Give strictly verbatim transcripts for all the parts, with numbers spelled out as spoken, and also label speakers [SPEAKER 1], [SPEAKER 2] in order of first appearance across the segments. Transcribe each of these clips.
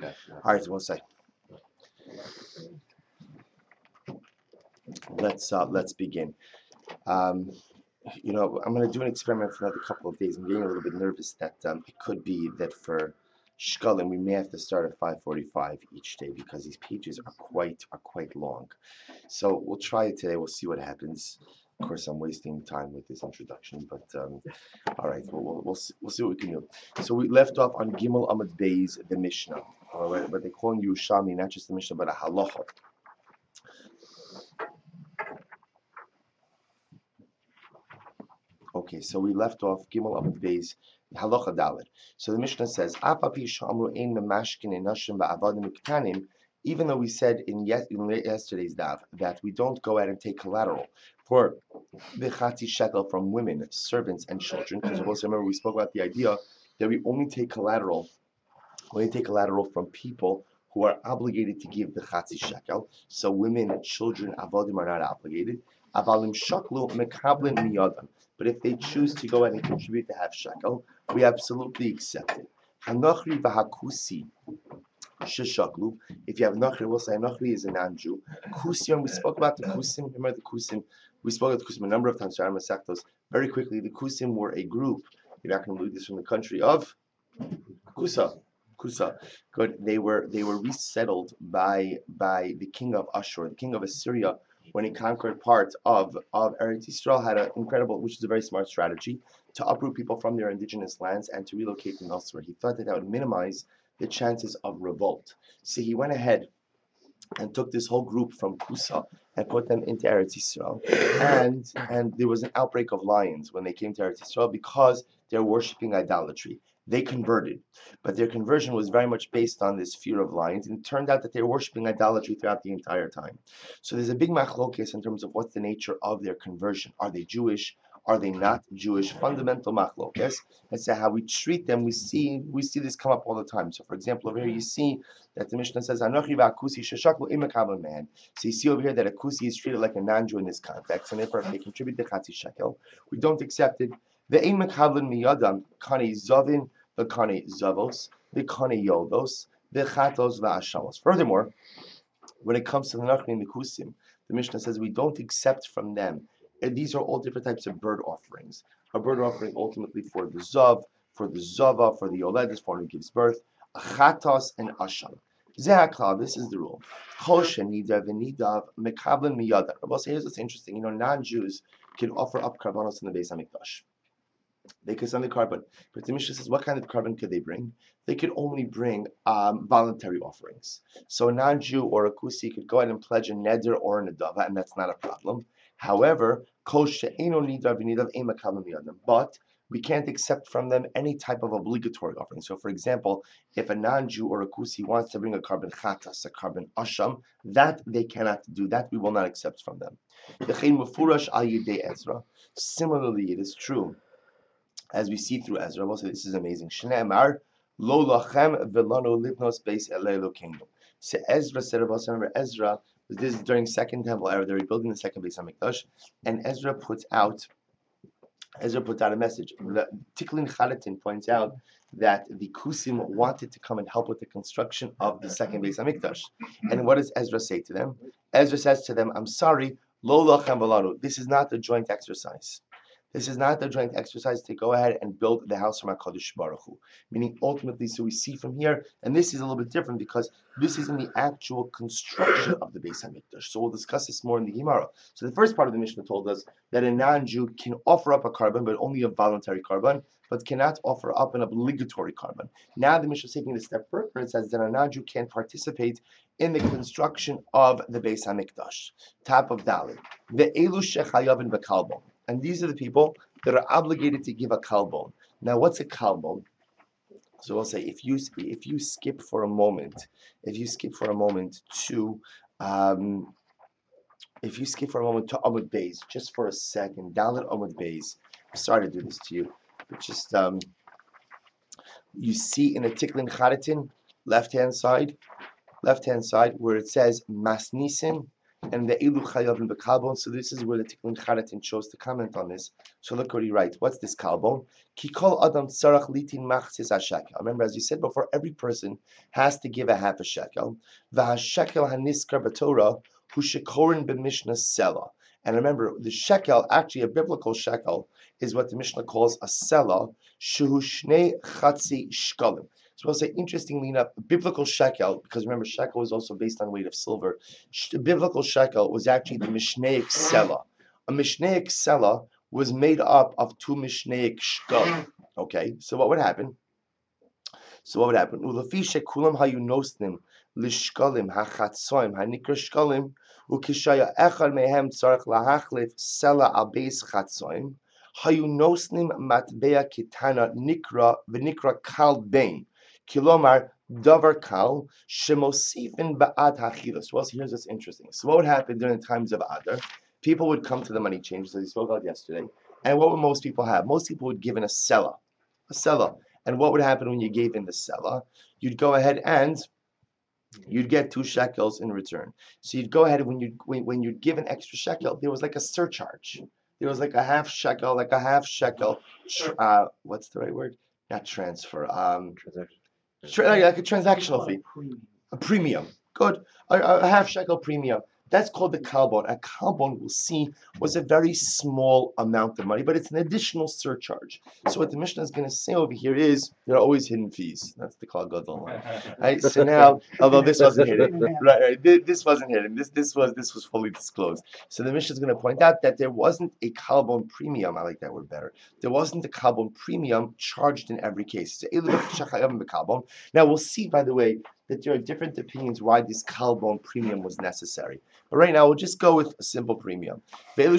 [SPEAKER 1] All right, we'll say. Let's uh, let's begin. Um, you know, I'm going to do an experiment for another couple of days. I'm getting a little bit nervous that um, it could be that for Shkolim we may have to start at five forty-five each day because these pages are quite are quite long. So we'll try it today. We'll see what happens. Of course, I'm wasting time with this introduction, but um, all right, we'll, we'll, we'll, see, we'll see what we can do. So we left off on Gimel Amud Beis, the Mishnah, all right, but they call him Yerushalmi, not just the Mishnah, but a halacha. Okay, so we left off Gimel Amud Beis, halacha Dalet. So the Mishnah says, "Apapi shamru ein memashkin enashim ba'avadim ktanim." Even though we said in, yes, in yesterday's daf that we don't go out and take collateral for the chatzi shekel from women, servants, and children, because also remember we spoke about the idea that we only take collateral, we only take collateral from people who are obligated to give the chatzi shekel. So women, children, avodim are not obligated. Avalim shaklu mekablin miyadan. But if they choose to go out and contribute to half shekel, we absolutely accept it. Hanachri v'hakusi. Shishaklu. If you have Nachri, we'll say Nachri is a non-Jew. Kusim, we spoke about the Kusim. Remember the Kusim? We spoke about the Kusim a number of times. Very quickly, the Kusim were a group. You're not going to believe this, from the country of Kusa. Kusa. Good. They were they were resettled by by the king of Ashur, the king of Assyria, when he conquered parts of of Eretz Yisrael. Had an incredible, which is a very smart strategy, to uproot people from their indigenous lands and to relocate them elsewhere. He thought that that would minimize the chances of revolt. So he went ahead and took this whole group from Kusa and put them into Eretz Yisrael. And and there was an outbreak of lions when they came to Eretz Yisrael because they're worshiping idolatry. They converted, but their conversion was very much based on this fear of lions, and it turned out that they were worshiping idolatry throughout the entire time. So there's a big machlokes in terms of what's the nature of their conversion. Are they Jewish? Are they not Jewish? Fundamental machlokes. That's how we treat them. We see we see this come up all the time. So, for example, over here you see that the Mishnah says, "Anochi v'akusi sheshaklu imekabel man." So you see over here that a kusi is treated like a non-Jew in this context, and therefore if they contribute the chatzi shekel, we don't accept it. The ein mekabel miyadam kani zavin v'kani zavos v'kani yodos v'chatos v'ashamos. Furthermore, when it comes to the nachri and the kusim, the Mishnah says we don't accept from them. And these are all different types of bird offerings. A bird offering ultimately for the zav, for the zava, for the yoledis, for who gives birth, chatos and asham. Zehaklal, this is the rule. Choshen nidav v'nidav mekablen miyada. Rabbi, here's what's interesting. You know, non-Jews can offer up karbanos in the Beis Hamikdash. They could send the carbon. But the Mishnah says, what kind of carbon could they bring? They could only bring um, voluntary offerings. So a non-Jew or a kusi could go ahead and pledge a neder or a nedava, and that's not a problem. However, but we can't accept from them any type of obligatory offering. So, for example, if a non-Jew or a kusi wants to bring a carbon chatas, a carbon asham, that they cannot do. That we will not accept from them. Similarly, it is true, as we see through Ezra. Also, this is amazing. Shneimar lo lachem velanu litnos beis Elokeinu. So Ezra said about, remember Ezra, this is during Second Temple era, they're rebuilding the second Beis Hamikdash, and Ezra puts out Ezra puts out a message. Tiklin Chalatin points out that the Kusim wanted to come and help with the construction of the second Beis Hamikdash. And what does Ezra say to them? Ezra says to them, I'm sorry, lo lachem velanu. This is not the joint exercise. This is not the joint exercise to go ahead and build the house from HaKadosh Baruch Hu. Meaning, ultimately, so we see from here, and this is a little bit different because this is in the actual construction of the Beis Hamikdash. So we'll discuss this more in the Gemara. So the first part of the Mishnah told us that a non-Jew can offer up a carbon, but only a voluntary carbon, but cannot offer up an obligatory carbon. Now the Mishnah is taking it a step further. It says that a non-Jew can participate in the construction of the Beis Hamikdash. Top of Dalit. The Elu Shechayavin B'Kalbon. And these are the people that are obligated to give a kalbon. Now, what's a kalbon? So we'll say if you if you skip for a moment, if you skip for a moment to, um, if you skip for a moment to Amud Beis, just for a second, down at Amud Beis. I'm sorry to do this to you, but just um, you see in a Tiklin Charatin, left hand side, left hand side where it says Masnisin and the elu chayavim bekalbon. So this is where the Tikkun Charatin chose to comment on this. So look what he writes. What's this kalbon? Kikol adam tzarach litin machzis hashekel. Remember, as you said before, every person has to give a half a shekel. V'hashekel haniskar b'Torah hu shekorin b'mishnah sela. And remember, the shekel, actually a biblical shekel, is what the Mishnah calls a sela, shehu shnei chatzi shkalim. So I'll say, interestingly enough, biblical shekel, because remember, shekel is also based on weight of silver. The biblical shekel was actually the mishnaic sela. A mishnaic sela was made up of two mishnaic shkalim. Okay, so what would happen? So what would happen? Ulafi shekulam hayunosnim lishkalim hachatzoim hanikra shkalim ukishaya echad mehem tzarich lahachlif sela al beis chatzoim hayunosnim matbea kitana nikra v'nikra kal bein. Kilomar davar kal shemosifin ba'ad hachilas. Well, so here's what's interesting. So what would happen during the times of Adar? People would come to the money changers, as we spoke about yesterday, and what would most people have? Most people would give in a sela, a sela. And what would happen when you gave in the sela? You'd go ahead and you'd get two shekels in return. So you'd go ahead, when you when, when you'd give an extra shekel, there was like a surcharge. There was like a half shekel, like a half shekel. Uh, what's the right word? Not transfer. Um, transaction. Tra- like a transactional fee, a premium. Good, a, a half shekel premium. That's called the kalbon. A kalbon, we'll see, was a very small amount of money, but it's an additional surcharge. So what the Mishnah is going to say over here is there are always hidden fees. That's the Kal Gadol line. Right? So now, although this wasn't hidden, right, right? This wasn't hidden. This this was this was fully disclosed. So the Mishnah is going to point out that there wasn't a kalbon premium. I like that word better. There wasn't a kalbon premium charged in every case. Now we'll see, by the way, that there are different opinions why this kalbon premium was necessary. But right now, we'll just go with a simple premium. Now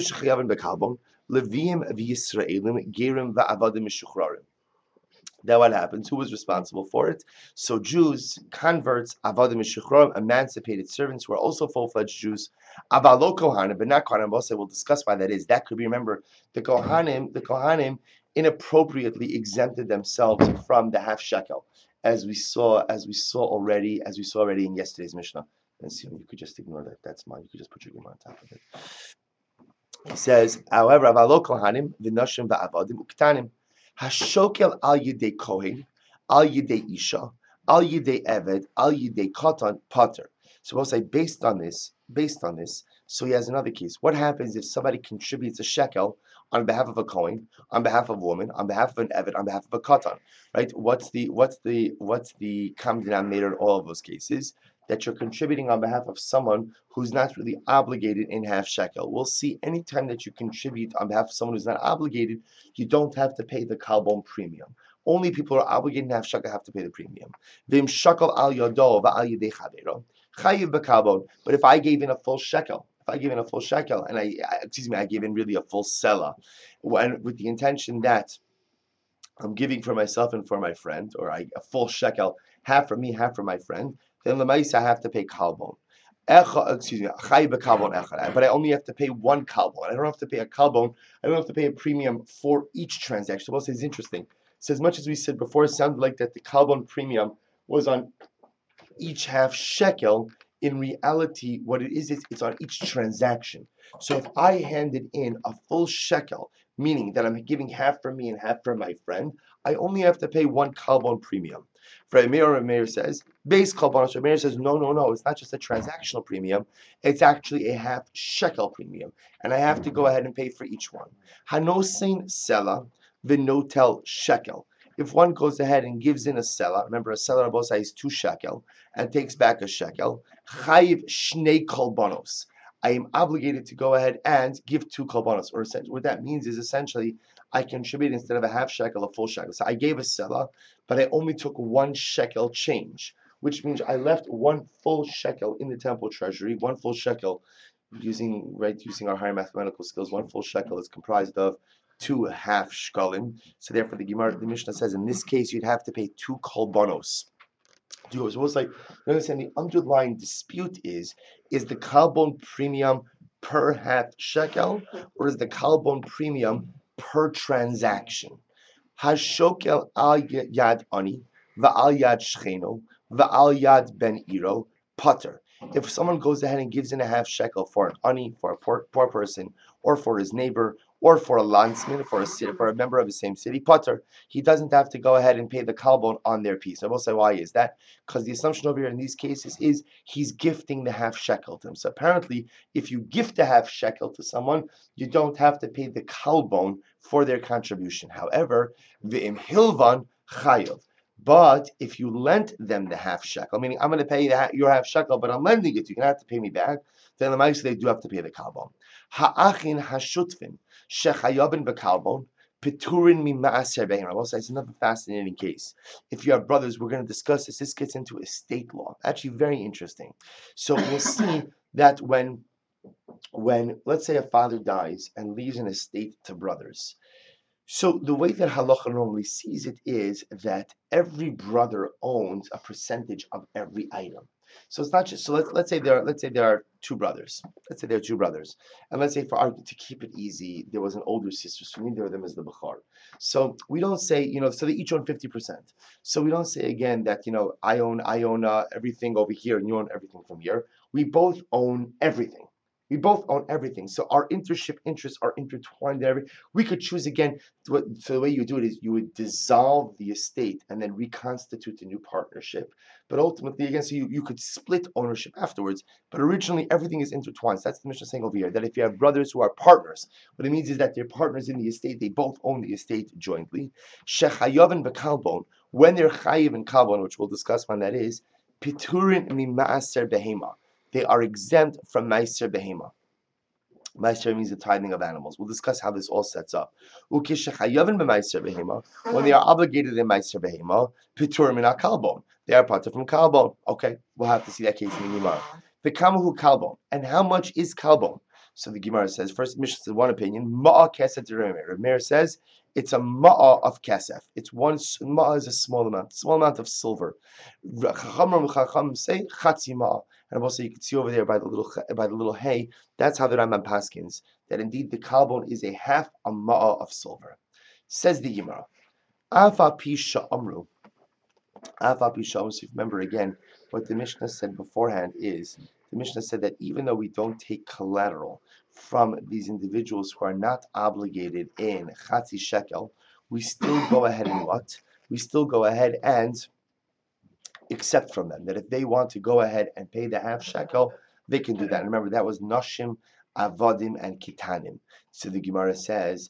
[SPEAKER 1] what happens? Who was responsible for it? So Jews, converts, avadim mishuchrarim, emancipated servants who are also full-fledged Jews. Avalo kohanim, but not kohanim. Also, we'll discuss why that is. That could be, remember, the kohanim, the kohanim inappropriately exempted themselves from the half shekel, as we saw, as we saw already, as we saw already in yesterday's Mishnah. And see, you could just ignore that. That's mine. You could just put your guma on top of it. He says, however, avalo kohanim v'noshim va'avadim uktanim hashokel al yidei kohen al yidei isha al yidei eved al yidei katan pater. So we'll say, based on this, based on this. So he has another case. What happens if somebody contributes a shekel on behalf of a kohen, on behalf of a woman, on behalf of an eved, on behalf of a katan? Right? What's the what's the what's the common denominator in all of those cases? That you're contributing on behalf of someone who's not really obligated in half shekel. We'll see, anytime that you contribute on behalf of someone who's not obligated, you don't have to pay the kalbon premium. Only people who are obligated in half shekel have to pay the premium. V'im shekel al yodo va'al yidei chavero chayiv bekalbon. But if I gave in a full shekel, if I gave in a full shekel, and I, excuse me, I gave in really a full sela, when, with the intention that I'm giving for myself and for my friend, or I, a full shekel, half for me, half for my friend, then lemaisa I have to pay kalbon. Excuse me, but I only have to pay one kalbon. I don't have to pay a kalbon. I don't have to pay a premium for each transaction. So what is interesting? So as much as we said before, it sounded like that the kalbon premium was on each half shekel. In reality, what it is, is it's on each transaction. So if I handed in a full shekel, meaning that I'm giving half for me and half for my friend, I only have to pay one kalbon premium. For Amir, Amir says, base kalbon. So Amir says, no, no, no, it's not just a transactional premium, it's actually a half shekel premium. And I have to go ahead and pay for each one. Hanosin sela v'notel shekel. If one goes ahead and gives in a sela, remember a sela rabosa is two shekel, and takes back a shekel, chayiv shnei kolbonos. I am obligated to go ahead and give two kolbonos. Or what that means is essentially I contribute, instead of a half shekel, a full shekel. So I gave a sela, but I only took one shekel change, which means I left one full shekel in the temple treasury. One full shekel, using right using our higher mathematical skills, one full shekel is comprised of two half shkalim. So therefore, the Gemara, the Mishnah says, in this case, you'd have to pay two kolbonos. So it's like, you understand, the underlying dispute is, is the kalbon premium per half shekel, or is the kalbon premium per transaction? Hashokel al yad ani, va'al yad shcheno, va'al yad ben iro, pater. If someone goes ahead and gives in a half shekel for an ani, for a poor, poor person, or for his neighbor, or for a landsman, for a for a member of the same city, potter, he doesn't have to go ahead and pay the kalbon on their piece. I will say why is that? Because the assumption over here in these cases is he's gifting the half shekel to him. So apparently, if you gift a half shekel to someone, you don't have to pay the kalbon for their contribution. However, v'im hilvan chayav. But if you lent them the half shekel, meaning I'm going to pay you your half shekel, but I'm lending it, you're going to have to pay me back, then the mice they do have to pay the kalbon. Ha'achin hashutfin shechayabin bekalbon piturin mi ma'aser behema. I will say it's another fascinating case. If you have brothers, we're going to discuss this. This gets into estate law. Actually, very interesting. So we'll see that when, when let's say a father dies and leaves an estate to brothers. So the way that halacha normally sees it is that every brother owns a percentage of every item. So it's not just so. Let's let's say there are let's say there are two brothers. Let's say there are two brothers, and let's say for argument to keep it easy, there was an older sister. So neither of them is the bechor. So we don't say you know. So they each own fifty percent. So we don't say again that you know I own I own uh, everything over here and you own everything from here. We both own everything. We both own everything. So our internship interests are intertwined. Every we could choose again. So the way you do it is you would dissolve the estate and then reconstitute a new partnership. But ultimately, again, so you, you could split ownership afterwards. But originally, everything is intertwined. So that's the Mishnah saying over here that if you have brothers who are partners, what it means is that they're partners in the estate. They both own the estate jointly. Shechayav bekalbon, when they're chayiv and kalbon, which we'll discuss when that is, piturin mimaaser behema. They are exempt from Meiser Behema. Meiser means the tithing of animals. We'll discuss how this all sets up. When they are obligated in Meiser Behema, Piturim in Kalbon. They are part from Kalbon. Okay, we'll have to see that case in the Gemara. The Kamahu Kalbon. And how much is Kalbon? So the Gemara says, first Mishnah says one opinion, Ma'a Kesef Remeir. Remeir says it's a Ma'a of Kesef. It's one, Ma'a is a small amount, small amount of silver. Chacham say Chatzi Ma'a. And also you can see over there by the little by the little hay, that's how the Rambam paskins, that indeed the kalbon is a half a ma'a of silver. Says the Gemara, Afa Pisha Amru. Afa Pisha Amru. So if you remember again, what the Mishnah said beforehand is, the Mishnah said that even though we don't take collateral from these individuals who are not obligated in Chatzi Shekel, we still go ahead and what? We still go ahead and accept from them, that if they want to go ahead and pay the half shekel, they can do that. And remember, that was Nashim, Avadim, and Kitanim. So the Gemara says,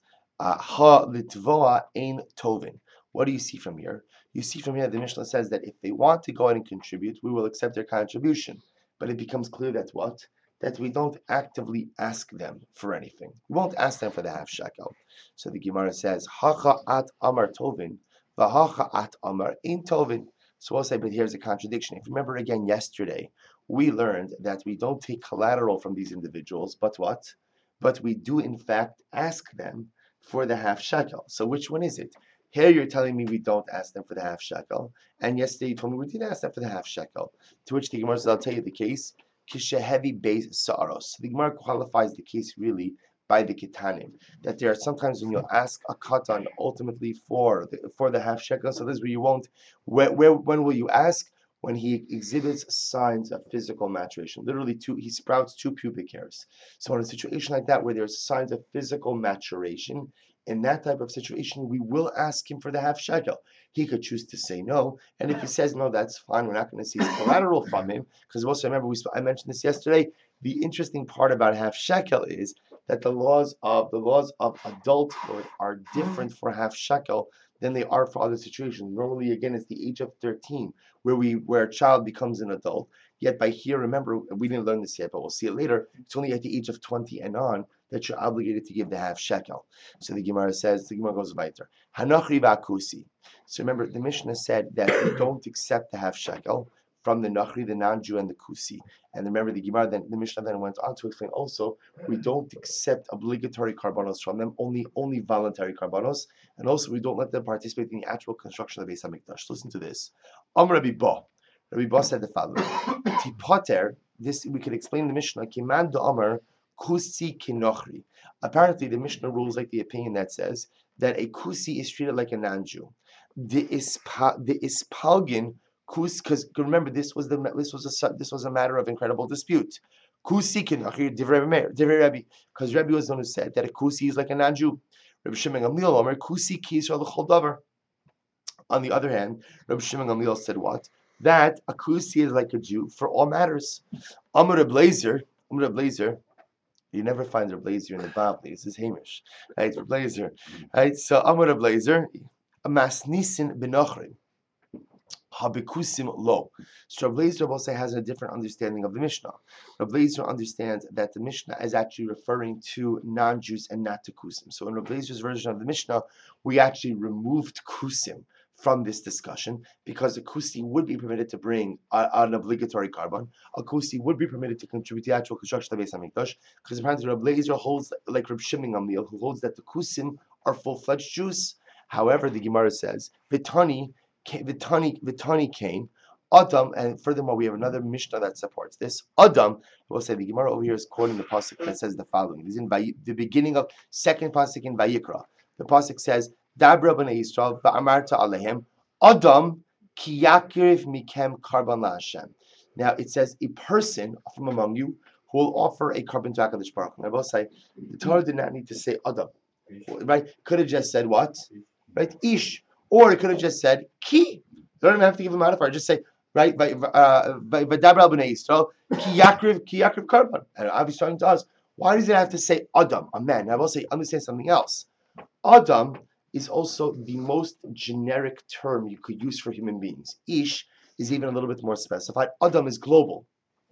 [SPEAKER 1] Ha litvoa ein tovin. What do you see from here? You see from here, the Mishnah says that if they want to go ahead and contribute, we will accept their contribution. But it becomes clear that what? That we don't actively ask them for anything. We won't ask them for the half shekel. So the Gemara says, Hacha at amar tovin, v'hacha at amar ein tovin. So we'll say, but here's a contradiction. If you remember again yesterday, we learned that we don't take collateral from these individuals, but what? But we do in fact ask them for the half shekel. So which one is it? Here you're telling me we don't ask them for the half shekel, and yesterday you told me we did ask them for the half shekel. To which the Gemara says, I'll tell you the case. Kishehevi beis sa'aros. The Gemara qualifies the case really by the kitanim, that there are sometimes when you'll ask a katan ultimately for the, for the half shekel. So this is where you won't. Where, where when will you ask? When he exhibits signs of physical maturation, literally two, he sprouts two pubic hairs. So in a situation like that where there's signs of physical maturation, in that type of situation, we will ask him for the half shekel. He could choose to say no, and if he says no, that's fine. We're not going to see collateral from him, because also remember we I mentioned this yesterday. The interesting part about half shekel is that the laws of the laws of adulthood are different for half shekel than they are for other situations. Normally, again, it's the age of thirteen where we where a child becomes an adult. Yet by here, remember, we didn't learn this yet, but we'll see it later. It's only at the age of twenty and on that you're obligated to give the half shekel. So the Gemara says, the Gemara goes weiter. Hanachri v'akusi. So remember, the Mishnah said that we don't accept the half shekel from the Nachri, the non-Jew, and the Kusi. And remember, the Gemara, then the Mishnah then went on to explain also, we don't accept obligatory karbanos from them, only only voluntary karbanos, and also we don't let them participate in the actual construction of the Beis Hamikdash. Listen to this. Am Rabbi Ba. Rabbi Ba said the following: Tipater. This we could explain the Mishnah. Kiman do Amar Kusi kinochri. Apparently, the Mishnah rules like the opinion that says that a Kusi is treated like a non-Jew. The ispalgin Kus, because remember this was the this was a this was a matter of incredible dispute. Kusikin because Rebbe was the one who said that a kusi is like a non-Jew. Rabbi Shimon Gamliel Omer kusi kisra l'chol davar. On the other hand, Rabbi Shimon Gamliel said what? That a kusi is like a Jew for all matters. Amar Reb Blazer, Amar Reb Blazer. You never find Reb Blazer in the Bible. This is Hamish, right? Reb Blazer, right? So Amar Reb Blazer, a masnisin benochrim. Habikusim lo. So Rav Lezer also has a different understanding of the Mishnah. Rav Lezer understands that the Mishnah is actually referring to non-Jews and not to kusim. So in Rav Lezer's version of the Mishnah, we actually removed kusim from this discussion because a kusi would be permitted to bring a, an obligatory carbon. A kusi would be permitted to contribute to the actual construction of the Beis Hamikdash because apparently Rav Lezer holds, like Rav Shimon Gamliel, who holds that the kusim are full-fledged Jews. However, the Gemara says, Vitani Vitani Vitani Kane, Adam, and furthermore we have another Mishnah that supports this. Adam, we'll say the Gemara over here is quoting the pasuk that says the following. This is in Vayi, the beginning of second pasuk in Vayikra. The pasuk says, Dabra b'nei Yisrael va'amarta alehem Adam ki yakriv mikem karban la'Hashem. Now it says a person from among you who will offer a carbon to HaKadosh Baruch Hu. I will say the Torah did not need to say Adam, right? Could have just said what, right? Ish. Or it could have just said ki. You don't even have to give a modifier. Just say right. V'dabra b'nei Yisrael ki yakriv ki yakriv karban. And obviously talking to us. Why does it have to say Adam, a man? I will say understand something else. Adam is also the most generic term you could use for human beings. Ish is even a little bit more specified. Adam is global.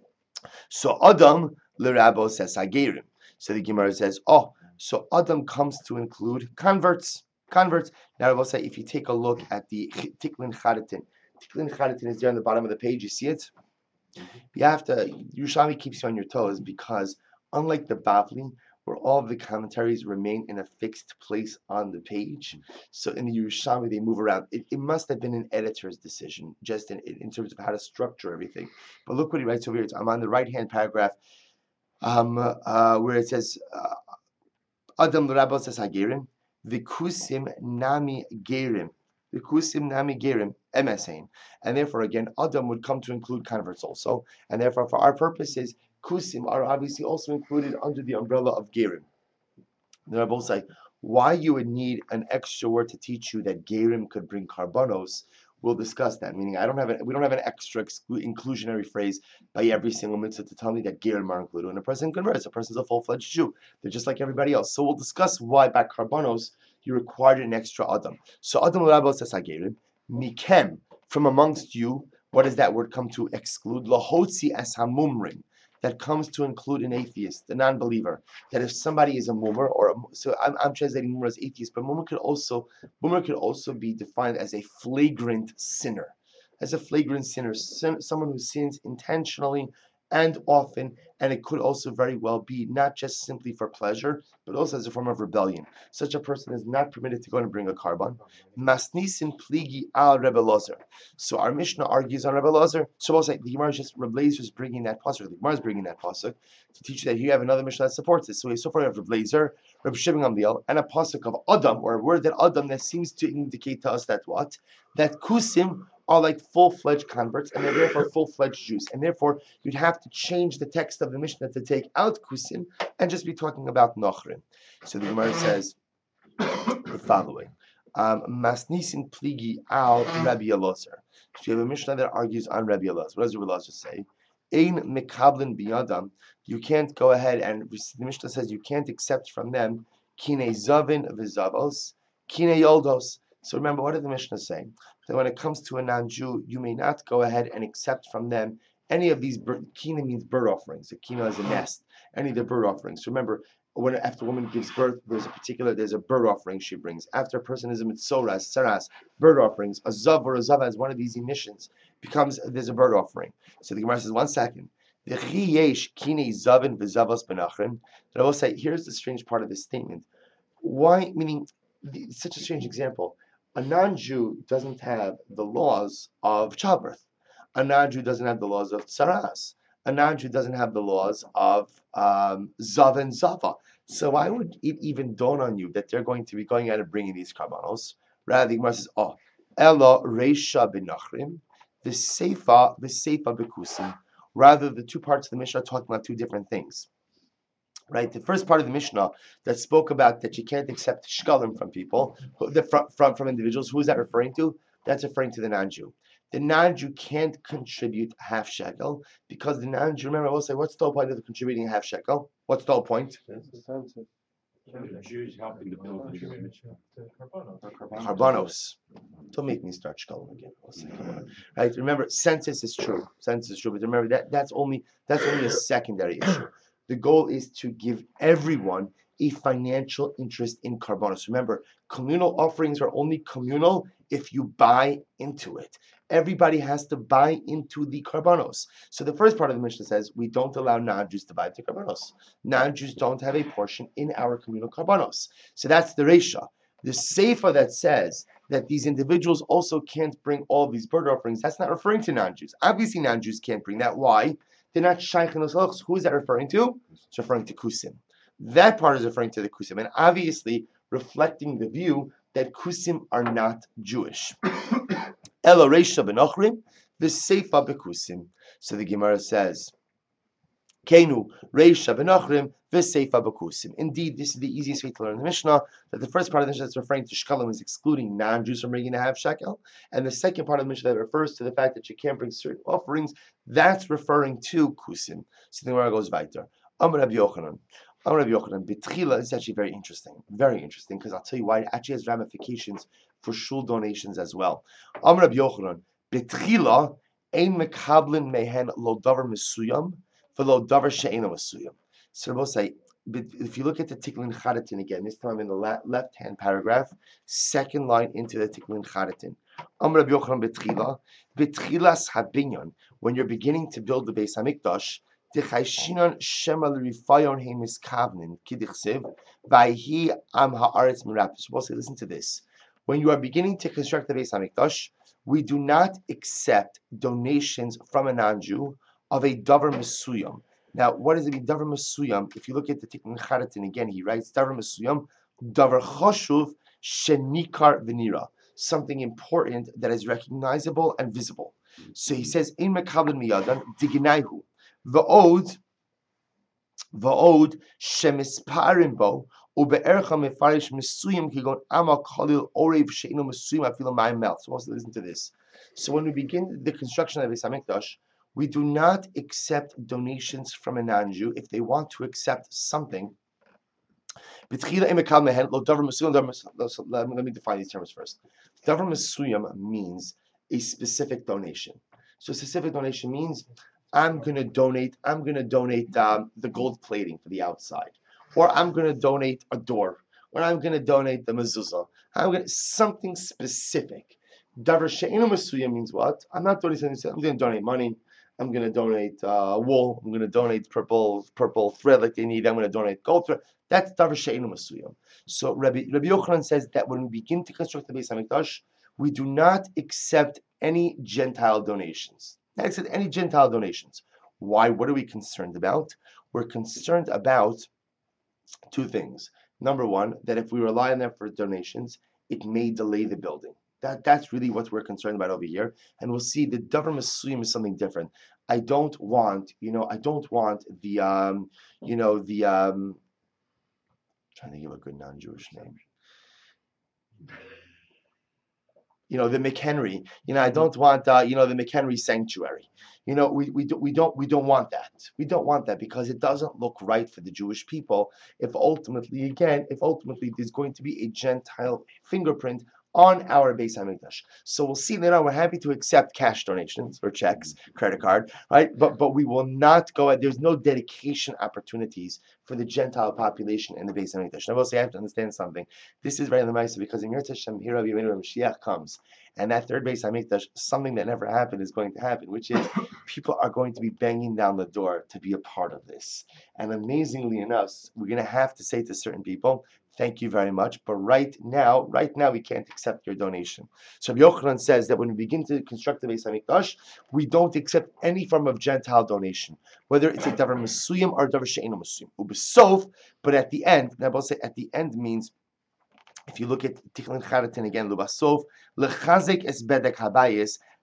[SPEAKER 1] So Adam l'rabo says hagerim. So the Gemara says, oh, so Adam comes to include converts. Converts. Now I will say, if you take a look at the Tiklin Charitin, Tiklin Charitin is there on the bottom of the page. You see it. You have to. Yerushalmi keeps you on your toes because, unlike the Bavli, where all of the commentaries remain in a fixed place on the page, so in the Yerushalmi they move around. It, it must have been an editor's decision, just in, in terms of how to structure everything. But look what he writes over here. I'm on the right-hand paragraph, um, uh, where it says, uh, Adam l'rabo says hagerim. The kusim nami gerim, the kusim nami gerim, emesain, and therefore again Adam would come to include converts also, and therefore for our purposes kusim are obviously also included under the umbrella of gerim. The Rebbe will say why you would need an extra word to teach you that gerim could bring karbanos. We'll discuss that. Meaning, I don't have a, we don't have an extra exclu- inclusionary phrase by every single mitzvah to tell me that gerim are included. When a person converts, a person's a full-fledged Jew. They're just like everybody else. So we'll discuss why by karbanos you required an extra adam. So adam l'rabo says hagerim mikem, from amongst you. What does that word come to exclude? Lahotzi as hamumrim. That comes to include an atheist, a non-believer. That if somebody is a mummer, or a, so I'm, I'm translating mummer as atheist, but mummer could also mummer could also be defined as a flagrant sinner, as a flagrant sinner, sin, someone who sins intentionally and often, and it could also very well be not just simply for pleasure, but also as a form of rebellion. Such a person is not permitted to go and bring a carbon. Masnisin pligi al Rebbe Lozer. So our Mishnah argues on Rebbe Lozer. So we'll say the Gemara is just Rebbe Lozer is bringing that pasuk. The Gemara is bringing that pasuk to teach you that here you have another Mishnah that supports this. So we so far have Rebbe Lozer, Rebbe Shimon Gamliel, and a pasuk of Adam, or a word that Adam that seems to indicate to us that what that kusim are like full-fledged converts, and they're therefore full-fledged Jews. And therefore, you'd have to change the text of the Mishnah to take out kusim and just be talking about nochrim. So the Gemara says the following. Masnisin pligi al Rabbi Elazar. So you have a Mishnah that argues on Rabbi Elazar. What does Rabbi Elazar say? Ein mekablin biyadam. You can't go ahead and, the Mishnah says you can't accept from them kine zavin v'zavos, kine yoldos. So remember, what did the Mishnah say? That when it comes to a non-Jew, you may not go ahead and accept from them any of these. Kina means bird offerings. A kina is a nest. Any of the bird offerings. So remember, when after a woman gives birth, there's a particular, there's a bird offering she brings. After a person is a mitzoras, saras, bird offerings, a zav or a zava is one of these emissions, becomes, there's a bird offering. So the Gemara says, one second. The I will say, here's the strange part of this statement. Why, meaning, it's such a strange example. A non-Jew doesn't have the laws of childbirth. A non-Jew doesn't have the laws of tsaras. A non-Jew doesn't have the laws of um, zav and zava. So why would it even dawn on you that they're going to be going out and bringing these karbanos? Rather, the Gemara says, oh, elo reisha b'nachrim. the seifa, the seifa bekusim. Rather, the two parts of the Mishnah are talking about two different things. Right, the first part of the Mishnah that spoke about that you can't accept shkalim from people, the from, from from individuals. Who is that referring to? That's referring to the non-Jew. The non-Jew can't contribute half shekel because the non-Jew. Remember, I will say, what's the whole point of contributing half shekel? What's the whole point?
[SPEAKER 2] The Jews helping to build the
[SPEAKER 1] Karbanos. Don't make me start shkalim again. I'll say, come on. Right? Remember, census is true. Census is true, but remember that that's only that's only a secondary issue. The goal is to give everyone a financial interest in karbanos. Remember, communal offerings are only communal if you buy into it. Everybody has to buy into the karbanos. So the first part of the Mishnah says we don't allow non-Jews to buy into karbanos. Non-Jews don't have a portion in our communal karbanos. So that's the Reisha. The Seifa that says that these individuals also can't bring all these bird offerings, that's not referring to non-Jews. Obviously, non-Jews can't bring that. Why? They're not shaykh in those. Who is that referring to? It's referring to kusim. That part is referring to the kusim, and obviously reflecting the view that kusim are not Jewish. Elo reisha b'nochrim, v'seifa b'kusim. So the Gemara says, Kenu reisha b'nochrim, v'seifa b'kusim. Indeed, this is the easiest way to learn the Mishnah, that the first part of the Mishnah that's referring to shkalim is excluding non-Jews from bringing a half shekel, and the second part of the Mishnah that refers to the fact that you can't bring certain offerings, that's referring to kusim. So the Gemara goes weiter. Amar Rabbi Yochanan. Amar Rabbi Yochanan. Betchila is actually very interesting. Very interesting, because I'll tell you why it actually has ramifications for shul donations as well. Amar Rabbi Yochanan. Betchila ein mekablin mehen lo davar mesuyam v'lo davar she'ena mesuyam. So Rabbi say, if you look at the Tiklin Chadatin again, this time in the la- left-hand paragraph, second line into the Tiklin Chadatin. Amar Rabbi Yochanan betchila, betchilas habinyan, when you're beginning to build the Beis Hamikdash, T'chayshinan shema l'rifayon hemis kavnin kidichsev vayhi am haaretz mirapis. We'll say, listen to this. When you are beginning to construct the Beis Hamikdash, we do not accept donations from a non-Jew of a davar mesuyam. Now, what does it mean, davar mesuyam? If you look at the Tikkun Chadatin again, he writes davar mesuyam, davar choshuv shenikar v'nira, something important that is recognizable and visible. So he says, in mekablin miyadan diginayhu va'od va'od shemisparim bo ube'ercha mefarish mesuyam kigon amal khalil orev she'ino mesuyam afilu ma'im mel. So also listen to this. So when we begin the construction of the Beis Hamikdash, we do not accept donations from a non-Jew if they want to accept something. Let me define these terms first. Davar mesuyam means a specific donation. So a specific donation means I'm going to donate. I'm going to donate um, the gold plating for the outside, or I'm going to donate a door, or I'm going to donate the mezuzah. I'm going to something specific. Davar she'enu mesuyam means what? I'm not donating something. I'm going to donate money. I'm going to donate uh, wool. I'm going to donate purple purple thread like they need. I'm going to donate gold thread. That's davar she'enu mesuyam. So Rabbi Rabbi Yochanan says that when we begin to construct the Beis Hamikdash, we do not accept any Gentile donations. Not accept any Gentile donations. Why? What are we concerned about? We're concerned about two things. Number one, that if we rely on them for donations, it may delay the building. That, that's really what we're concerned about over here. And we'll see the davar mesuyam is something different. I don't want, you know, I don't want the, um, you know, the, um, I'm trying to give a good non-Jewish name. You know, the McHenry. You know, I don't want, uh, you know, the McHenry Sanctuary. You know, we we do, we don't we don't want that. We don't want that because it doesn't look right for the Jewish people. If ultimately, again, if ultimately there's going to be a Gentile fingerprint on our Beis Hamikdash. So we'll see later on. We're happy to accept cash donations or checks, credit card, right? But but we will not go. There's no dedication opportunities for the Gentile population in the Beis Hamikdash. Now, we'll say I have to understand something. This is very nice because in Yirtzeh Hashem, here Rabbi Mashiach comes, and that third Beis Hamikdash, something that never happened is going to happen, which is people are going to be banging down the door to be a part of this. And amazingly enough, we're going to have to say to certain people, thank you very much, but right now, right now we can't accept your donation. So Rabbi Yochanan says that when we begin to construct the Beis Hamikdash, we don't accept any form of Gentile donation, whether it's a davar mesuyam or davar she'enu mesuyam. Ubesof, but at the end, and I will say at the end means, if you look at Tiklin Chadatin again, Lubasof, lechazek es bedek habayis,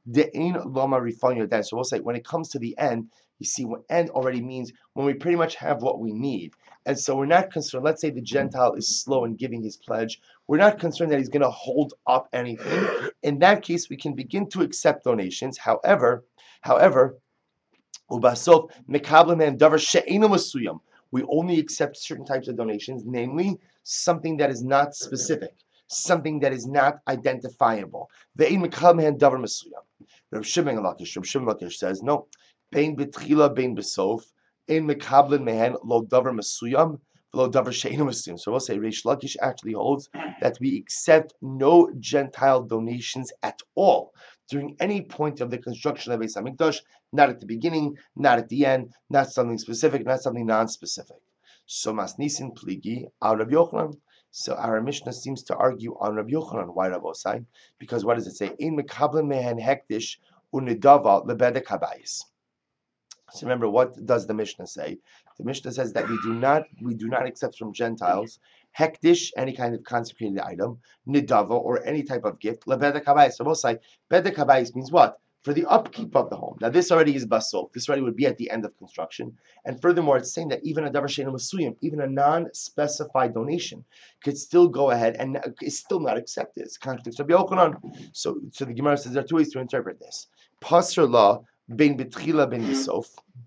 [SPEAKER 1] De'ein loma rifan yodan. So we'll say when it comes to the end, you see, what end already means when we pretty much have what we need. And so we're not concerned. Let's say the Gentile is slow in giving his pledge. We're not concerned that he's going to hold up anything. In that case, we can begin to accept donations. However, however, ubasof mekablim and davar she'enu masuyam. We only accept certain types of donations, namely something that is not specific, something that is not identifiable. Ve'in mekablim and davar masuyam. Rav Shimon Lakish, Rav Shimon Lakish says no. Bein betchila, bein besof, ein mekablen mehen lo davar masuyam, lo davar she'enu masuyam. So we'll say Reish Lakish actually holds that we accept no Gentile donations at all during any point of the construction of Beis Hamikdash, not at the beginning, not at the end, not something specific, not something non-specific. So Masnisin Pligi al Rabbi Yochanan. So our Mishnah seems to argue on Rabbi Yochanan. Why Rabbi Osai? Because what does it say? Ein mekablen mehen hektish unidava lebedek habayis. So remember, what does the Mishnah say? The Mishnah says that we do not we do not accept from Gentiles hektish, any kind of consecrated item, nidava, or any type of gift, lebedek habayis. So we'll say bedek habayis means what? For the upkeep of the home. Now this already is basol. This already would be at the end of construction. And furthermore, it's saying that even a davar she'enu masuyim, even a non-specified donation, could still go ahead and is still not accepted. It's contradicts Rabbi Yochanan. So, so the Gemara says there are two ways to interpret this. Passer law ben betchila ben besof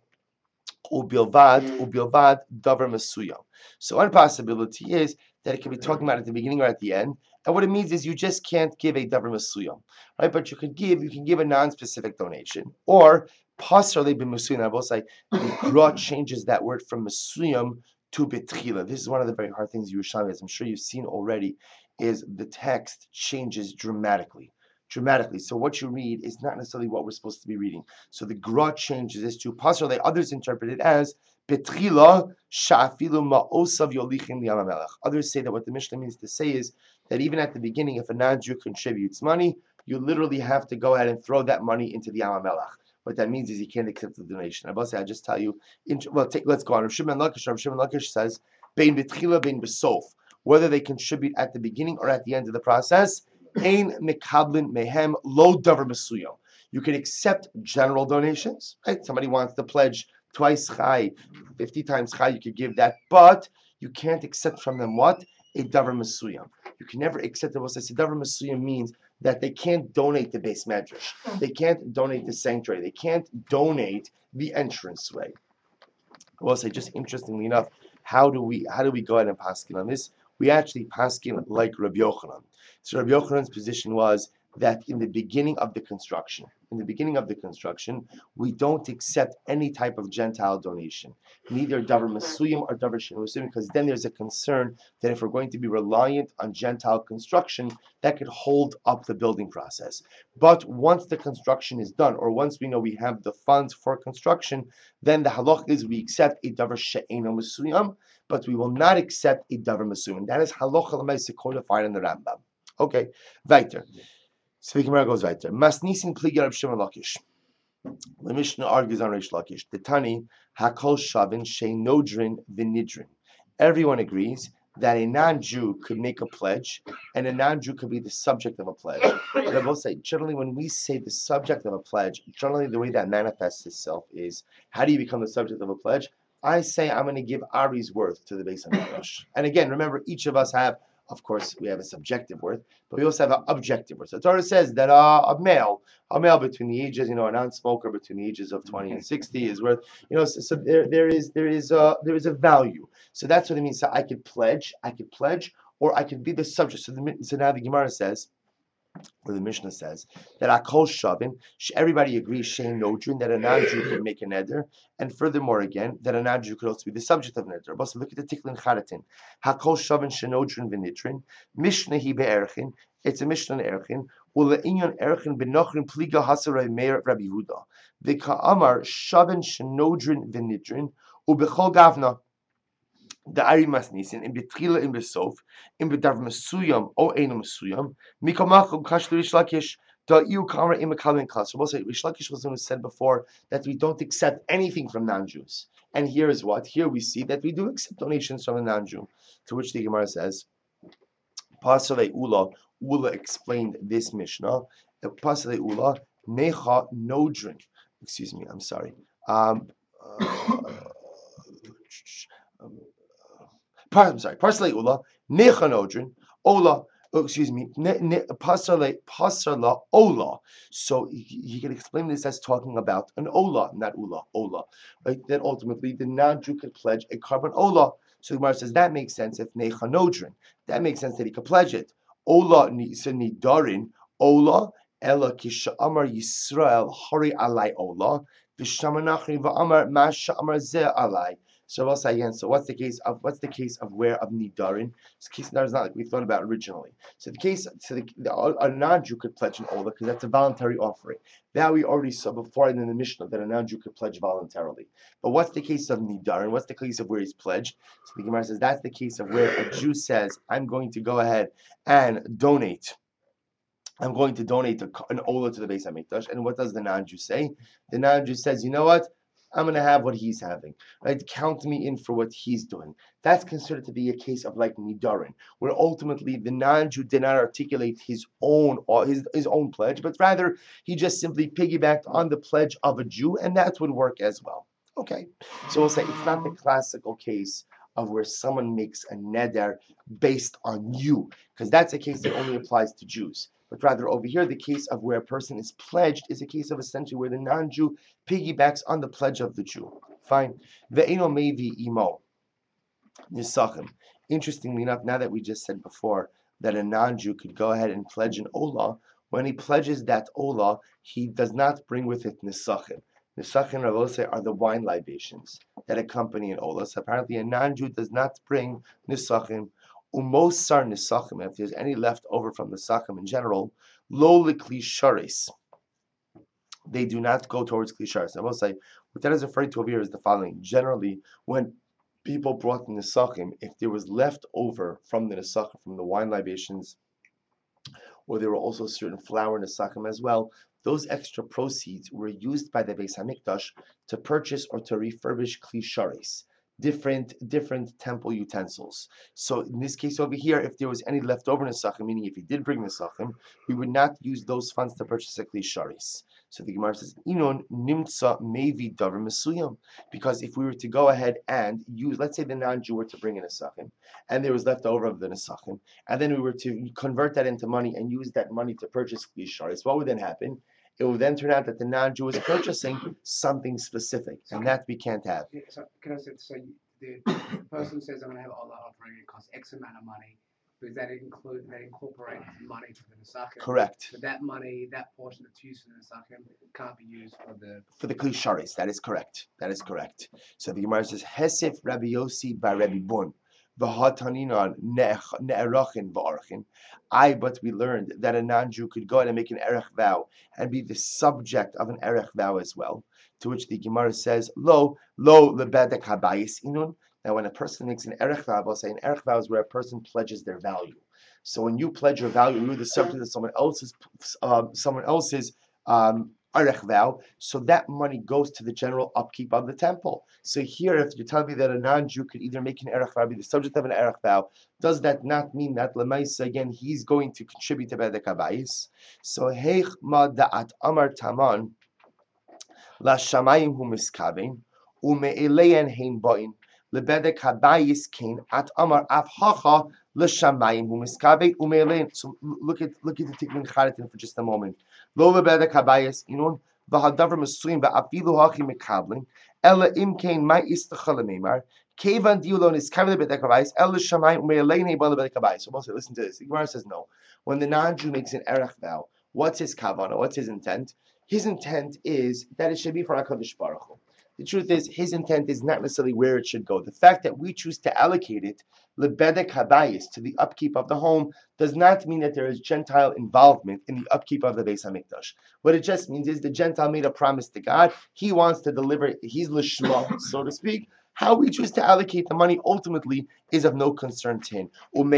[SPEAKER 1] ubilvad ubilvad davar masuyim. So one possibility is that it can be talking about at the beginning or at the end. And what it means is you just can't give a davar masuyam, right? But you could give, you can give a non-specific donation, or pasarle b'masuyam. I will say the Gra changes that word from masuyam to betchila. This is one of the very hard things Yerushalmi, as I'm sure you've seen already, is the text changes dramatically, dramatically. So what you read is not necessarily what we're supposed to be reading. So the Gra changes this to pasarle. Others interpret it as betchila shafilu ma'osav yolichim liyam hamelech. Others say that what the Mishnah means to say is that even at the beginning, if a non-Jew contributes money, you literally have to go ahead and throw that money into the Yam HaMelech. What that means is he can't accept the donation. I will say, I just tell you, in, well, take, let's go on. Rav Shimon Lakish, Rav Shimon Lakish says, bein betchila, bein besof, whether they contribute at the beginning or at the end of the process, ein mekablin mehem lo davar masuyam. You can accept general donations, right? Somebody wants to pledge twice chai, fifty times chai, you could give that, but you can't accept from them what? A davar masuyam. You can never accept it. What I said, davar masuyam means that they can't donate the base medrash. They can't donate the sanctuary. They can't donate the entranceway. I will say, just interestingly enough, how do we how do we go ahead and paskin on this? We actually paskin like Rabbi Yochanan. So Rabbi Yochanan's position was that in the beginning of the construction, in the beginning of the construction, we don't accept any type of Gentile donation, neither davar masuyim or davar she'enu masuyim, because then there's a concern that if we're going to be reliant on Gentile construction, that could hold up the building process. But once the construction is done, or once we know we have the funds for construction, then the halach is we accept a davar she'enu masuyim, but we will not accept a davar masuyim. That is halacha l'maaseh codified in the Rambam. Okay, weiter. So the Gemara goes weiter. Masnisin pligi Rav Shimon Lakish. The Mishnah argues on Reish Lakish. The Tani hakol shavin sheinodrin v'nidrin. Everyone agrees that a non-Jew could make a pledge, and a non-Jew could be the subject of a pledge. But I will say, generally, when we say the subject of a pledge, generally the way that manifests itself is, how do you become the subject of a pledge? I say I'm going to give Ari's worth to the Beis Hamikdash. And again, remember, each of us have, of course, we have a subjective worth, but we also have an objective worth. So the Torah says that uh, a male, a male between the ages, you know, a non-smoker between the ages of twenty and sixty is worth, you know, so, so there, there is, there is, a, there is a value. So that's what it means. So I could pledge, I could pledge, or I could be the subject. So, the, so now the Gemara says, or the Mishnah says, that Akol Shavin, everybody agrees, Shein Nodrin, that a non-Jew could make a neder, and furthermore again, that a non-Jew could also be the subject of neder. But look at the Tiklin Charatin. Hakol Shavin Shenodrin V'nitrin, Mishnah Hi Be'erchin, it's a Mishnah in Erchin, Ula Inyon Erchin B'nochrin Pliga Hasarai Meir Rabbi Yehuda, V'ka'amar Shavin Shenodrin V'nitrin, U'bechol Gavna, the Ari Masnisin in Betchila in Besof in Bedav Masuyam o Eino Masuyam Mikamachum Kashlu Reish Lakish the Iu Kamra in Mekalin class. So we'll say Reish Lakish was the one who said before that we don't accept anything from non-Jews. And here is what here we see that we do accept donations from a non-Jew. To which the Gemara says, Pasale Ula Ula explained this Mishnah. Pasale Ula Necha Nodrin. Excuse me, I'm sorry. Um, uh, um, I'm sorry. Parsley Ula. Necha Nodrin. Ola. Oh, excuse me. Pasarla Pasarla Ola. So you can explain this as talking about an Ola, not Ula. Ola. Right? Then ultimately the non-Jew could pledge a carbon Ola. So the Gemara says that makes sense if Necha Nodrin. That makes sense that he could pledge it. Ola Nidarin. Ola. Ela kisha amar Yisrael hari alai ola v'shamanachri v'amar masha amar zeh alai. So I'll say again. So what's the case of what's the case of where of nidarin? This case of nidarin is not like we thought about originally. So the case, so the, the a non-Jew could pledge an ola because that's a voluntary offering. That we already saw before in the Mishnah that a non-Jew could pledge voluntarily. But what's the case of nidarin? What's the case of where he's pledged? So the Gemara says that's the case of where a Jew says, "I'm going to go ahead and donate." I'm going to donate a, an ola to the Beis Hamikdash. And what does the non-Jew say? The non-Jew says, you know what? I'm going to have what he's having. Right? Count me in for what he's doing. That's considered to be a case of like nidarin, where ultimately the non-Jew did not articulate his own or his, his own pledge, but rather he just simply piggybacked on the pledge of a Jew, and that would work as well. Okay, so we'll say it's not the classical case of where someone makes a neder based on you, because that's a case that only applies to Jews. But rather over here, the case of where a person is pledged is a case of essentially where the non-Jew piggybacks on the pledge of the Jew. Fine. Ve'eno mevi imo nisachim. Interestingly enough, now that we just said before that a non-Jew could go ahead and pledge an olah, when he pledges that olah, he does not bring with it nisachim. Nisachim, Ravose, are the wine libations that accompany an olah. So apparently a non-Jew does not bring nisachim. Umosar nisachim, if there's any left over from the sachim in general, lo likli sharis, they do not go towards kli sharis. I will say, what that is referring to over here is the following. Generally, when people brought the nisachim, if there was left over from the nisachim, from the wine libations, or there were also certain flour nisachim as well, those extra proceeds were used by the Beis Hamikdash to purchase or to refurbish kli sharis. Different different temple utensils. So in this case over here, if there was any leftover nesachim, meaning if he did bring nesachim, we would not use those funds to purchase a kli sharis. So the Gemara says, "Inon nimtza mevi davar mesuyam," because if we were to go ahead and use, let's say the non-Jew were to bring in nesachim, and there was left over of the nesachim, and then we were to convert that into money and use that money to purchase kli sharis, what would then happen? It will then turn out that the non-Jew is purchasing something specific, and that we can't have.
[SPEAKER 3] So, can I say, so the person says, I'm going to have Allah offering, it costs X amount of money, does that include, that incorporate money for the Nesachim?
[SPEAKER 1] Correct.
[SPEAKER 3] But that money, that portion that's used for the Nesachim, can't be used for the...
[SPEAKER 1] For the Kli Sharis, that is correct. That is correct. So the Gemara says, Hesef Rabbi Yossi bar Rabbi Bun. I, but we learned that a non-Jew could go ahead and make an erech vow and be the subject of an erech vow as well. To which the Gemara says, Lo, lo lebedek habayis inun. Now, when a person makes an erech vow, I'll say an erech vow is where a person pledges their value. So when you pledge your value, you're the subject of someone else's, uh, someone else's um, erech vow, so that money goes to the general upkeep of the temple. So here, if you're telling me that a non-Jew could either make an erech vow, be the subject of an erech vow, does that not mean that lemaisa again he's going to contribute to bedek habayis? So heich ma da'at amar taman la shamayim hu miskaven ume'eleyan hein ba'in lebedek habayis kain at amar af hacha l'shamayim hu miskaven ume'eleyan. So look at look at the Tikvin Charitin for just a moment. Lo lebedek habayis inun v'hadavar mesuyim v'afilu hachi mekabling ela im kain ma istachal meimar kevan diulon is kaven lebedek habayis ela shamayim ume'eleyan hein ba'in lebedek habayis. So we'll say, listen to this. The Gemara says no. When the non-Jew makes an erech vow, what's his kavanah? What's his intent? His intent is that it should be for HaKadosh Baruch Hu. The truth is, his intent is not necessarily where it should go. The fact that we choose to allocate it, lebedek habayis, to the upkeep of the home, does not mean that there is Gentile involvement in the upkeep of the Beis Hamikdash. What it just means is the Gentile made a promise to God. He wants to deliver, he's l'shma, so to speak. How we choose to allocate the money ultimately is of no concern to him. And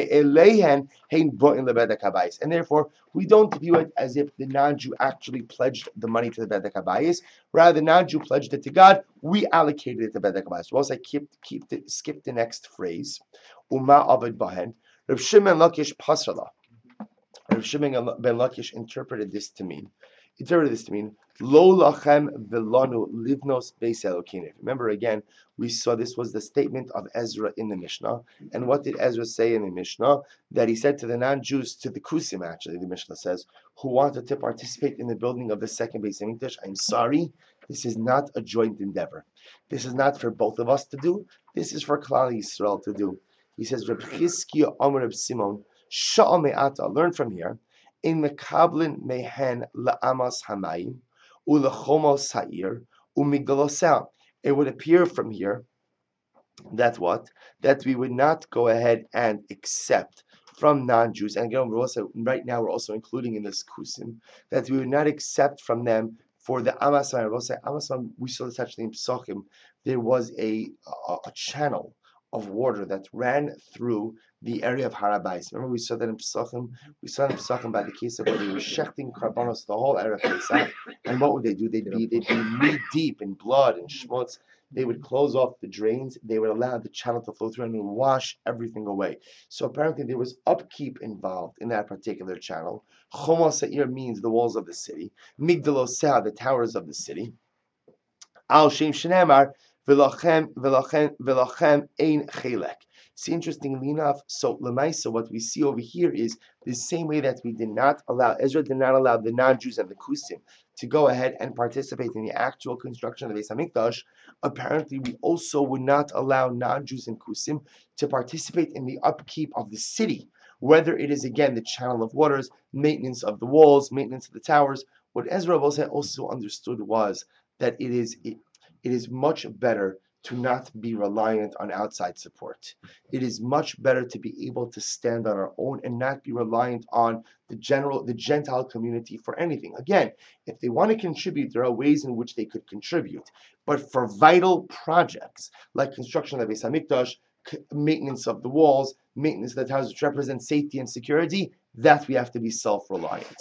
[SPEAKER 1] therefore, we don't view it as if the non-Jew actually pledged the money to the Bedek Habayis. Rather, the non-Jew pledged it to God. We allocated it to Bedek Habayis. We'll also keep, keep the, skip the next phrase. Uma Avad Bahen. Rav Shimon Lakish Pasrala. Rav Shimon ben Lakish interpreted this to mean Interpret this to mean Lo lachem velanu livnos beis Elokeinu. Remember again, we saw this was the statement of Ezra in the Mishnah. And what did Ezra say in the Mishnah? That he said to the non-Jews, to the Kusim actually, the Mishnah says, who wanted to participate in the building of the second Beis Hamikdash, I'm sorry, this is not a joint endeavor. This is not for both of us to do. This is for Klal Yisrael to do. He says, Reb Chizkiya Amar Reb Simon, Sha'a me'ata, learn from here, in mekablin mehen la'amas hamayim, ulechomos ha'ir, umigdalosah. It would appear from here that what? That we would not go ahead and accept from non-Jews, and again, we're also, right now we're also including in this kusim, that we would not accept from them for the Amas Hamayim. We'll say Amas Hamayim, we saw this actually in Pesachim, there was a, a, a channel of water that ran through the area of Harabais. Remember we saw that in Pesachim? We saw in Pesachim by the case of where they were shechting karbanos, the whole area of Pesach. And what would they do? They'd be, they'd be knee deep in blood and schmutz. They would close off the drains. They would allow the channel to flow through and would wash everything away. So apparently there was upkeep involved in that particular channel. Chomos Ha'ir means the walls of the city. Migdalosah, the towers of the city. Al Shem Shenemar, V'lachem, v'lachem, v'lachem ein chelek. See, interestingly enough, so Lemaisa, what we see over here is the same way that we did not allow, Ezra did not allow the non-Jews and the Kusim to go ahead and participate in the actual construction of the Beis Hamikdash. Apparently, we also would not allow non-Jews and Kusim to participate in the upkeep of the city, whether it is, again, the channel of waters, maintenance of the walls, maintenance of the towers. What Ezra also understood was that it is... It, It is much better to not be reliant on outside support. It is much better to be able to stand on our own and not be reliant on the general, the Gentile community for anything. Again, if they want to contribute, there are ways in which they could contribute. But for vital projects like construction of the Beis Hamikdash, maintenance of the walls, maintenance of the towers, which represent safety and security, that we have to be self-reliant.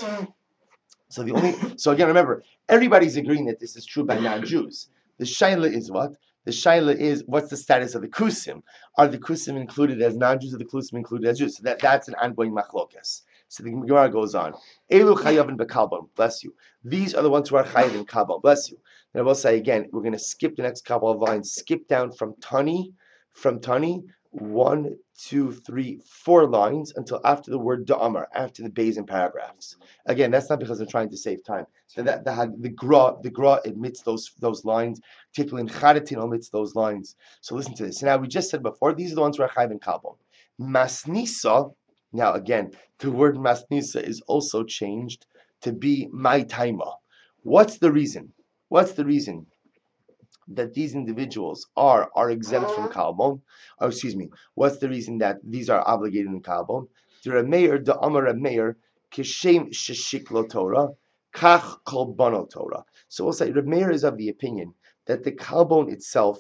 [SPEAKER 1] So the only, so again, remember, everybody's agreeing that this is true by non-Jews. The shaila is what? The shaila is what's the status of the kusim? Are the kusim included as non-Jews or the kusim included as Jews? So that, that's an ongoing machlokas. So the Gemara goes on. Elu chayavin bekalbon, bless you. These are the ones who are chayav in kabal, bless you. And I will say again, we're going to skip the next couple of lines, skip down from Tani, from Tani, one, two, three, four lines until after the word da'amar, after the bays and paragraphs. Again, that's not because I'm trying to save time. So that the the gra the gra admits those those lines. Titlin chadatin omits those lines. So listen to this. So now we just said before, these are the ones who are chayv and kabel. Masnisa. Now again, the word masnisa is also changed to be my taima. What's the reason? What's the reason that these individuals are are exempt from kalbon? Oh, excuse me. What's the reason that these are obligated in kalbon? The mayor, the amar mayor, kishem sheshiklo Torah, kach kolbono Torah. So we'll say the mayor is of the opinion that the kalbon itself,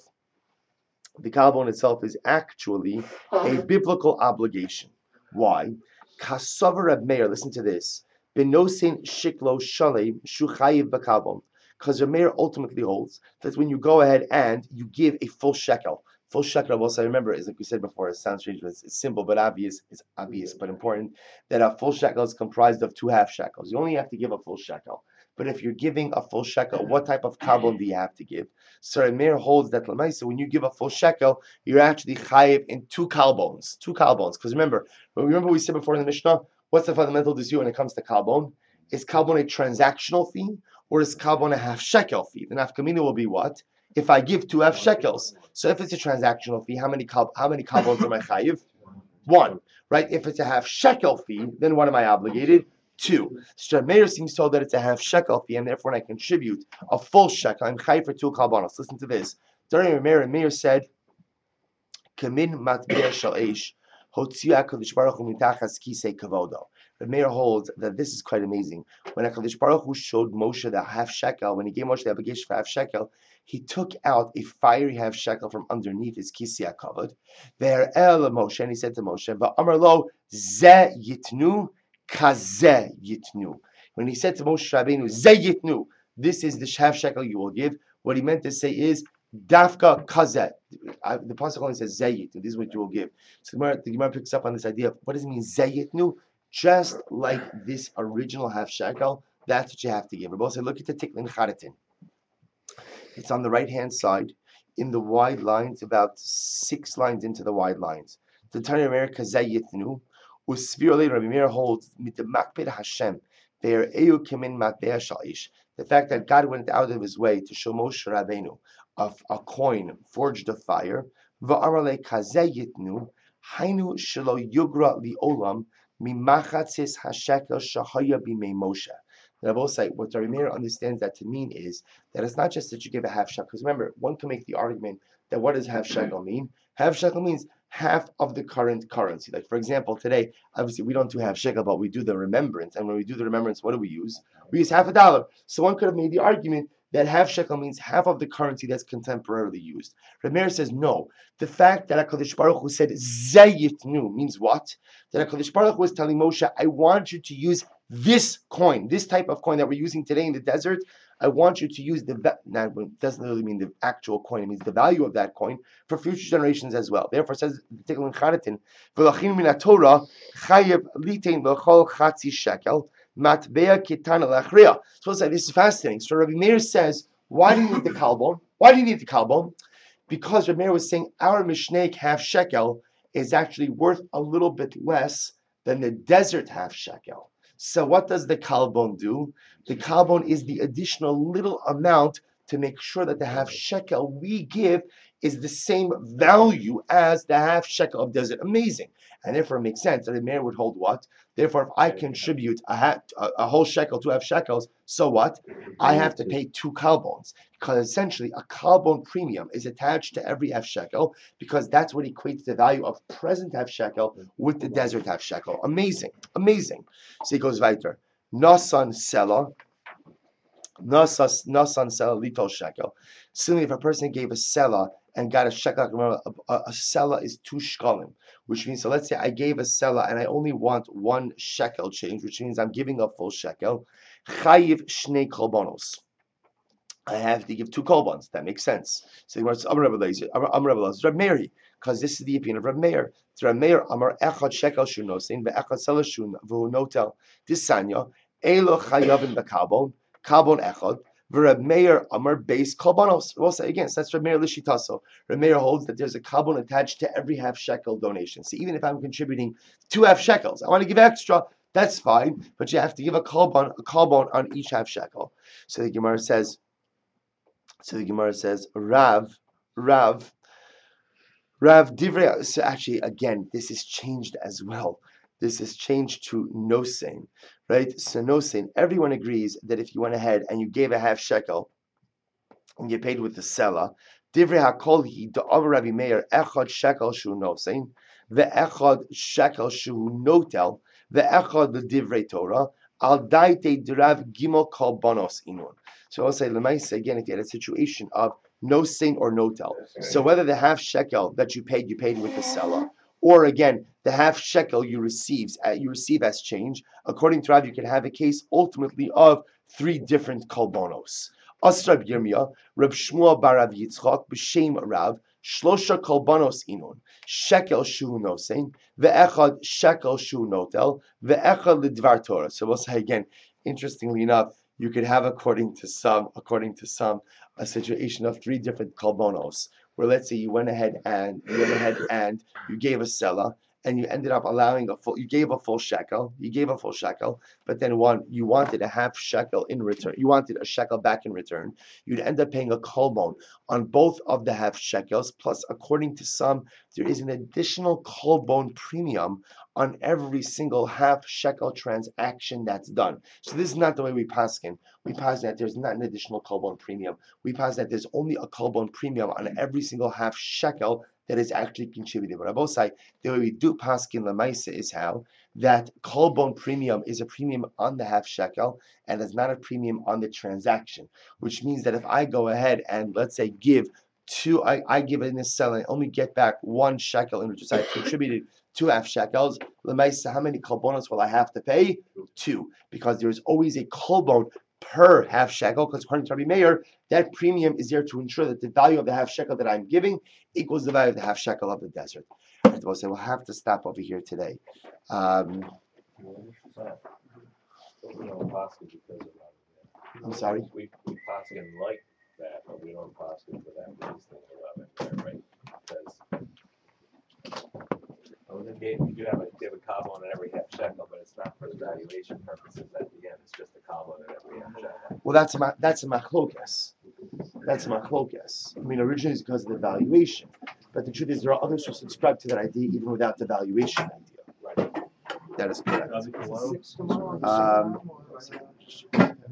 [SPEAKER 1] the kalbon itself is actually a biblical obligation. Why? Kasavar Reb Meir, listen to this. Benosin shiklo shalem shuchayiv b'kalbon. Because the mayor ultimately holds that when you go ahead and you give a full shekel, full shekel, also remember, is like we said before, it sounds strange, but it's, it's simple but obvious. It's obvious but important that a full shekel is comprised of two half shekels. You only have to give a full shekel. But if you're giving a full shekel, what type of kabbalah do you have to give? So the mayor holds that lemaisa, when you give a full shekel, you're actually chayiv in two kalbons, two kalbons. Because remember, remember we said before in the Mishnah, what's the fundamental dispute when it comes to kalbon? Is kalbon a transactional fee? Or is kalbon a half shekel fee? The nafkamina will be what? If I give two half shekels. So if it's a transactional fee, how many kal- how many kalbons am I chayiv? One, right? If it's a half shekel fee, then what am I obligated? Two. So Meir seems told that it's a half shekel fee, and therefore when I contribute a full shekel, I'm chayiv for two kalbonos. Listen to this. During Meir, Meir said, "Kamin matbir shel eish, hotzia HaKadosh Baruch Hu mitachas kisei kavodo." The mayor holds that this is quite amazing. When HaKadosh Baruch Hu showed Moshe the half shekel, when he gave Moshe the obligation for half shekel, he took out a fiery half shekel from underneath his kisei kavod. Ve'erel Moshe, and he said to Moshe, "Va'amar lo ze yitnu kaze yitnu." When he said to Moshe Rabbeinu, "Ze yitnu," this is the half shekel you will give. What he meant to say is dafka kaze. The pasuk only says ze yitnu. This is what you will give. So the Gemara, the Gemara picks up on this idea of what does it mean ze yitnu? Just like this original half shekel, That's what you have to give. Rabbi say, look at the tiklin charitin. It's on the right hand side in the wide lines, about six lines into the wide lines. The Tanya America Zayitnu, Usvirle Rabbi Meir holds mit the Makbid Hashem, their Eu Kimin Matbea Shaish. The fact that God went out of his way to show Moshe Rabbeinu of a coin forged of fire, Va'arale Kazayitnu, Hainu Shelo Yugra Li Olam, Mimachatzis Hashekel Shahaya Bimei Moshe. And I will say, what the Meir understands that to mean is that it's not just that you give a half shekel. Because remember, one can make the argument that what does half shekel mean? Half shekel means half of the current currency. Like, for example, today, obviously, we don't do half shekel, but we do the remembrance. And when we do the remembrance, what do we use? We use half a dollar. So one could have made the argument that half shekel means half of the currency that's contemporarily used. Meir says, no. The fact that HaKadosh Baruch Hu said, Zayitnu, means what? That HaKadosh Baruch Hu was telling Moshe, I want you to use this coin, this type of coin that we're using today in the desert. I want you to use the, now it doesn't really mean the actual coin, it means the value of that coin for future generations as well. Therefore, it says, Tiklin Charitin, V'lachin min HaTorah, Chayev litain l'chol chatzi shekel, matbea kitana l'achriya. So it's like, this is fascinating. So Rabbi Meir says, why do you need the kalbon? Why do you need the kalbon? Because Rabbi Meir was saying, our mishneh half shekel is actually worth a little bit less than the desert half shekel. So what does the kalbon do? The kalbon is the additional little amount to make sure that the half shekel we give is the same value as the half shekel of desert. Amazing. And therefore it makes sense that the mayor would hold what? Therefore, if I contribute a, half, a, a whole shekel, two half shekels, so what? I have to pay two kalbons. Because essentially a kalbon premium is attached to every half shekel because that's what equates the value of present half shekel with the desert half shekel. Amazing. Amazing. So he goes weiter. Nasan Sela. Nasan Sela Litol Shekel. Similarly, if a person gave a Sela and got a shekel, remember, a, a, a Sela is two shkalim, which means, so let's say I gave a Sela and I only want one shekel change, which means I'm giving a full shekel. Chayiv Shnei Kolbonos. I have to give two kolbons. That makes sense. So he wants Amar Rabbi Eliezer, Amar Rabbi Eliezer, Rabbi Meir, because this is the opinion of Rabbi Meir. It's Rabbi Meir Amar Echad Shekel Shun Nosein ve'Echad Sela Shun v'Hu Notel. This Sanya Elo Chayavin b'Kalbon Kalbon Echad v'Rabbi Meir Amar Beis Kolbonos. We'll say again. So that's Rabbi Meir Lishitaso. Rabbi Meir holds that there's a kalbon attached to every half shekel donation. So even if I'm contributing two half shekels, I want to give extra. That's fine, but you have to give a kalbon a kalbon on each half shekel. So the Gemara says. So the Gemara says, Rav, Rav, Rav Divrei. So actually, again, this is changed as well. This is changed to nosein, right? So nosein. Everyone agrees that if you went ahead and you gave a half shekel and you paid with the sela, Divrei hakolhi da'av Rabbi Meir echad shekel shu nosein, ve'echad shekel shu notel, ve'echad l'divrei Torah. Al daite drav gimel kolbonos inun. So I'll say l'maisa again if you had a situation of no sin or no tel. So whether the half shekel that you paid, you paid with the seller, or again the half shekel you receives uh, you receive as change. According to Rav, you can have a case ultimately of three different kolbonos. Asra Yirmiyah, Reb Shmuel bar Rav Yitzchak b'shem Rav. Shlosha kolbanos inun, shekel shu nosein, ve'echad shekel shu notel, ve'echad lidvar Torah. So we'll say again, interestingly enough, you could have according to some, according to some, a situation of three different kolbonos, where let's say you went ahead and you went ahead and you gave a seller, and you ended up allowing a full, you gave a full shekel, you gave a full shekel, but then one, you wanted a half shekel in return, you wanted a shekel back in return, you'd end up paying a kolbon on both of the half shekels, plus according to some, there is an additional kolbon premium on every single half shekel transaction that's done. So this is not the way we paskin. We pass that there's not an additional kolbon premium. We pass that there's only a kolbon premium on every single half shekel that is actually contributed. But Abosai, the way we do paskin lemaisa is how that kolbon premium is a premium on the half shekel and is not a premium on the transaction. Which means that if I go ahead and let's say give two, I, I give it in this sell and only get back one shekel in which I contributed two half shekels. Lemaisa, how many kolbonos will I have to pay? Two, because there is always a kolbon per half shekel, because according to Rabbi Meir, that premium is there to ensure that the value of the half shekel that I'm giving equals the value of the half shekel of the desert. We'll say we'll have to stop over here today. Um,
[SPEAKER 4] But we don't paskin because of that.
[SPEAKER 1] I'm sorry.
[SPEAKER 4] We, we paskin like that, but we don't paskin for that reason, eleven, right? Because oh, the gate, we do have a, we have a cobbler on every half shekel, but it's not for the valuation purposes at the end, it's just a cobbler on every half shekel.
[SPEAKER 1] Well, that's a ma- that's a machlokas. That's a machlokas. I mean, originally it's because of the valuation, but the truth is there are others who subscribe to that idea even without the valuation idea.
[SPEAKER 4] Right.
[SPEAKER 1] That is correct.
[SPEAKER 5] Six tomorrow.
[SPEAKER 1] Um,